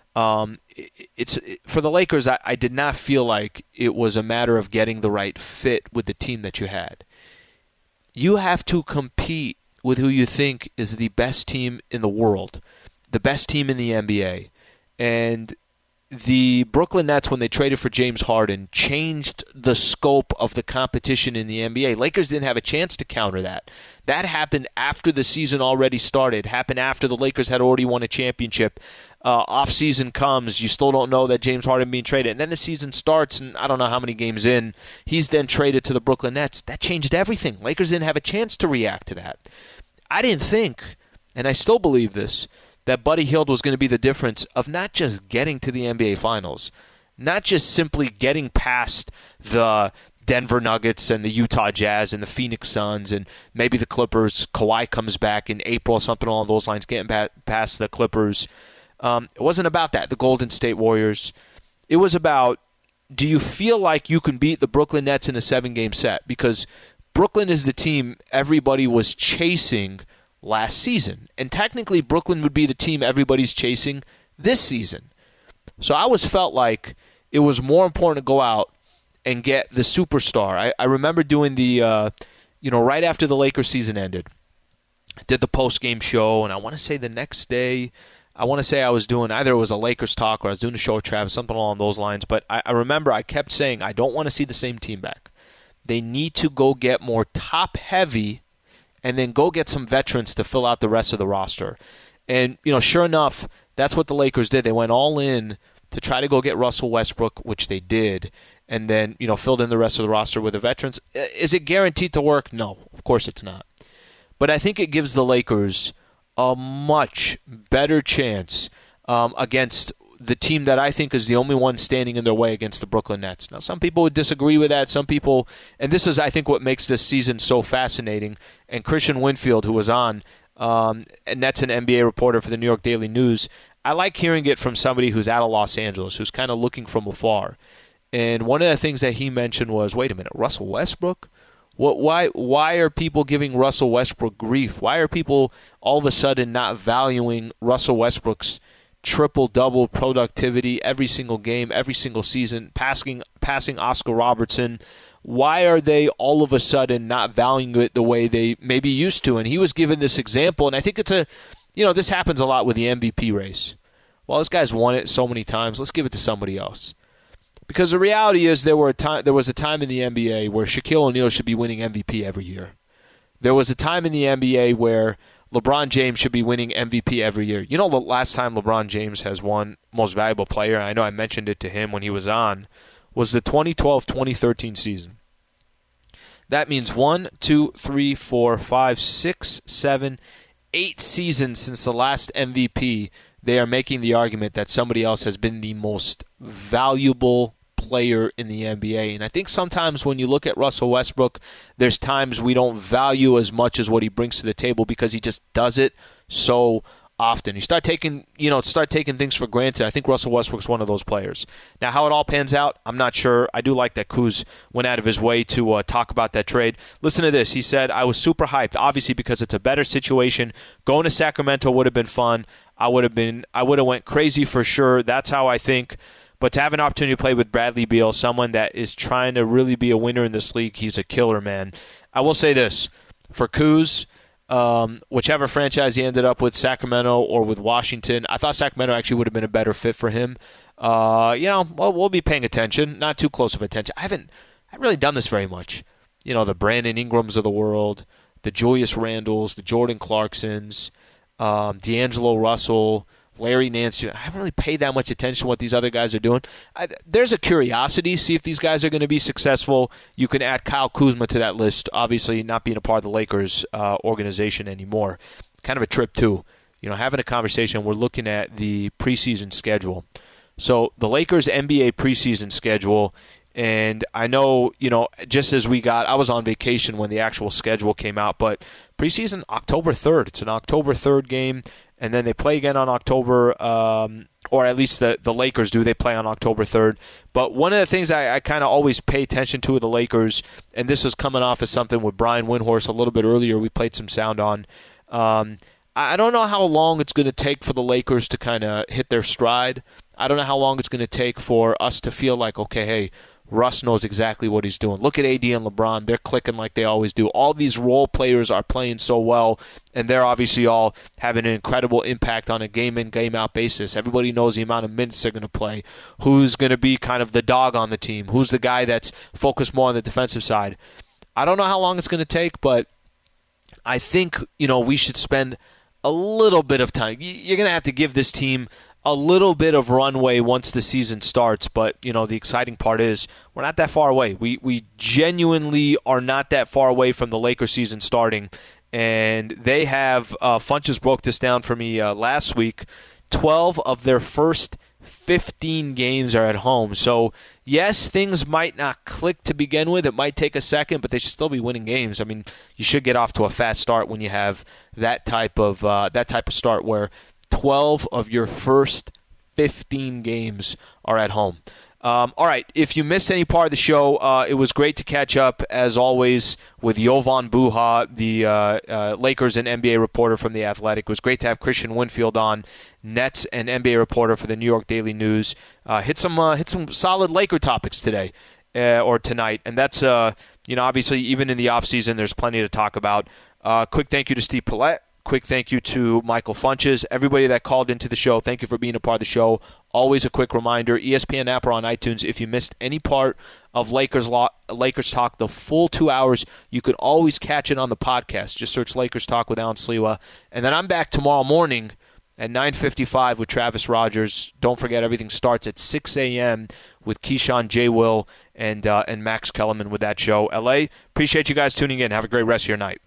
Speaker 3: It's for the Lakers, I did not feel like it was a matter of getting the right fit with the team that you had. You have to compete with who you think is the best team in the world, the best team in the NBA. And the Brooklyn Nets, when they traded for James Harden, changed the scope of the competition in the NBA. Lakers didn't have a chance to counter that. That happened after the season already started, happened after the Lakers had already won a championship. Off-season comes, you still don't know that James Harden being traded. And then the season starts, and I don't know how many games in, he's then traded to the Brooklyn Nets. That changed everything. Lakers didn't have a chance to react to that. I didn't think, and I still believe this, that Buddy Hield was going to be the difference of not just getting to the NBA Finals, not just simply getting past the Denver Nuggets and the Utah Jazz and the Phoenix Suns and maybe the Clippers. Kawhi comes back in April, something along those lines, getting past the Clippers. It wasn't about that, the Golden State Warriors. It was about, do you feel like you can beat the Brooklyn Nets in a 7-game set? Because Brooklyn is the team everybody was chasing last season. And technically, Brooklyn would be the team everybody's chasing this season. So I always felt like it was more important to go out and get the superstar. I remember doing the, right after the Lakers season ended, I did the post-game show, and I want to say the next day, I was doing, either it was a Lakers talk or I was doing a show with Travis, something along those lines. But I remember I kept saying, I don't want to see the same team back. They need to go get more top-heavy and then go get some veterans to fill out the rest of the roster. And, sure enough, that's what the Lakers did. They went all in to try to go get Russell Westbrook, which they did, and then, filled in the rest of the roster with the veterans. Is it guaranteed to work? No, of course it's not. But I think it gives the Lakers a much better chance against the team that I think is the only one standing in their way against the Brooklyn Nets. Now, some people would disagree with that. Some people, and this is, I think, what makes this season so fascinating. And Christian Winfield, who was on, Nets and NBA reporter for the New York Daily News, I like hearing it from somebody who's out of Los Angeles, who's kind of looking from afar. And one of the things that he mentioned was, wait a minute, Russell Westbrook? Why are people giving Russell Westbrook grief? Why are people all of a sudden not valuing Russell Westbrook's triple-double productivity every single game, every single season, passing Oscar Robertson? Why are they all of a sudden not valuing it the way they maybe used to? And he was given this example, and I think it's this happens a lot with the MVP race. Well, this guy's won it so many times. Let's give it to somebody else. Because the reality is there was a time in the NBA where Shaquille O'Neal should be winning MVP every year. There was a time in the NBA where LeBron James should be winning MVP every year. The last time LeBron James has won Most Valuable Player, I know I mentioned it to him when he was on, was the 2012-2013 season. That means 1, 2, 3, 4, 5, 6, 7, 8 seasons since the last MVP, they are making the argument that somebody else has been the most valuable player in the NBA. And I think sometimes when you look at Russell Westbrook, there's times we don't value as much as what he brings to the table because he just does it so often. You start taking things for granted. I think Russell Westbrook's one of those players. Now, how it all pans out, I'm not sure. I do like that Kuz went out of his way to talk about that trade. Listen to this. He said, I was super hyped, obviously because it's a better situation. Going to Sacramento would have been fun. I would have went crazy for sure. That's how I think. But to have an opportunity to play with Bradley Beal, someone that is trying to really be a winner in this league, he's a killer, man. I will say this. For Kuz, whichever franchise he ended up with, Sacramento or with Washington, I thought Sacramento actually would have been a better fit for him. We'll be paying attention. Not too close of attention. I haven't really done this very much. The Brandon Ingrams of the world, the Julius Randles, the Jordan Clarksons, D'Angelo Russell, Larry Nance. I haven't really paid that much attention to what these other guys are doing. There's a curiosity, see if these guys are going to be successful. You can add Kyle Kuzma to that list, obviously not being a part of the Lakers organization anymore. Kind of a trip, too. Having a conversation, we're looking at the preseason schedule. So the Lakers NBA preseason schedule, and I know, just as I was on vacation when the actual schedule came out, but preseason, October 3rd. It's an October 3rd game. And then they play again on October, or at least the Lakers do. They play on October 3rd. But one of the things I kind of always pay attention to with the Lakers, and this was coming off as something with Brian Windhorst a little bit earlier, we played some sound on. I don't know how long it's going to take for the Lakers to kind of hit their stride. I don't know how long it's going to take for us to feel like, okay, hey, Russ knows exactly what he's doing. Look at AD and LeBron. They're clicking like they always do. All these role players are playing so well, and they're obviously all having an incredible impact on a game-in, game-out basis. Everybody knows the amount of minutes they're going to play, who's going to be kind of the dog on the team, who's the guy that's focused more on the defensive side. I don't know how long it's going to take, but I think we should spend a little bit of time. You're going to have to give this team a little bit of runway once the season starts, but the exciting part is we're not that far away. We genuinely are not that far away from the Lakers season starting, and they have Funches broke this down for me last week. 12 of their first 15 games are at home. So yes, things might not click to begin with. It might take a second, but they should still be winning games. I mean, you should get off to a fast start when you have that type of start where 12 of your first 15 games are at home. All right, if you missed any part of the show, it was great to catch up, as always, with Jovan Buha, the Lakers and NBA reporter from The Athletic. It was great to have Christian Winfield on, Nets and NBA reporter for the New York Daily News. Hit some solid Laker topics today or tonight, and that's obviously even in the offseason, there's plenty to talk about. Quick thank you to Steve Paulette. Quick thank you to Michael Funches. Everybody that called into the show, thank you for being a part of the show. Always a quick reminder, ESPN app or on iTunes, if you missed any part of Lakers Talk, the full 2 hours, you can always catch it on the podcast. Just search Lakers Talk with Alan Sliwa. And then I'm back tomorrow morning at 9:55 with Travis Rogers. Don't forget, everything starts at 6 a.m. with Keyshawn, J. Will, and Max Kellerman with that show. LA, appreciate you guys tuning in. Have a great rest of your night.